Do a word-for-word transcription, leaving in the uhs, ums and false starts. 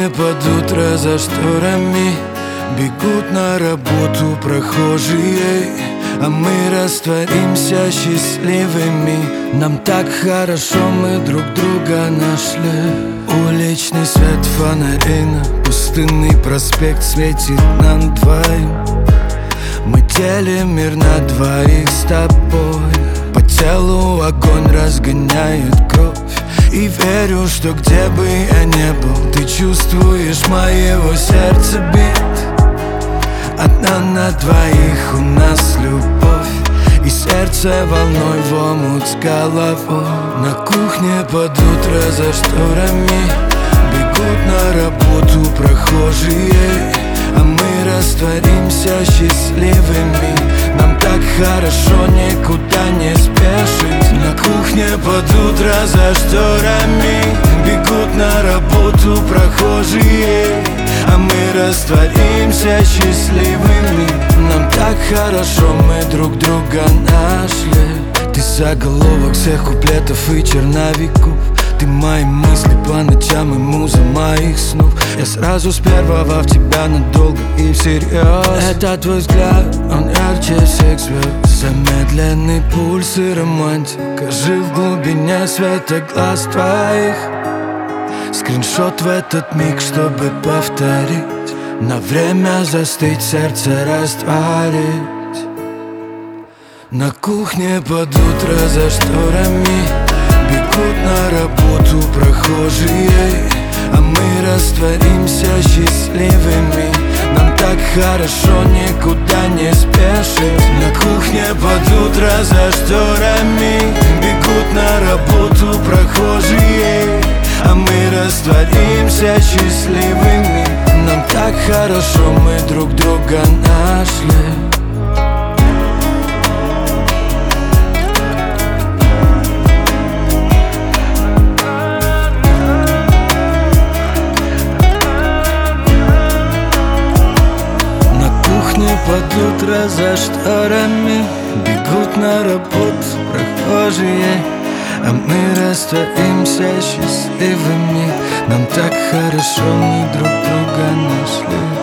кухне под утро за шторами бегут на работу прохожие, а мы растворимся счастливыми. Нам так хорошо, мы друг друга нашли. Уличный свет фонарей на пустынный проспект светит нам двоим. Мы делим мир на двоих с тобой. По телу огонь разгоняет кровь. И верю, что где бы я ни был, ты чувствуешь моего сердца бит. Одна на двоих у нас любовь, и сердце волной в омут с головой. На кухне под утро за шторами бегут на работу прохожие, а мы растворимся счастливыми. Нам так хорошо, никуда не спешить. На кухне под утро за шторами бегут на работу прохожие, а мы растворимся счастливыми. Нам так хорошо, мы друг друга нашли. Ты заголовок всех куплетов и черновиков. Ты мои мысли по ночам и муза моих снов. Я сразу с первого в тебя надолго и всерьез. Это твой взгляд, он ярче всех звезд. Замедленный пульс и романтика, жив в глубине света глаз твоих. Скриншот в этот миг, чтобы повторить, на время застыть, сердце растворить. На кухне под утро за шторами бегут на работу прохожие, а мы растворимся счастливыми. Нам так хорошо, никуда не спешить. На кухне под утро за шторами бегут на работу прохожие, а мы растворимся счастливыми. Нам так хорошо, мы друг друга нашли. Под утро за шторами бегут на работу прохожие, а мы растворимся счастливыми. Нам так хорошо, мы друг друга нашли.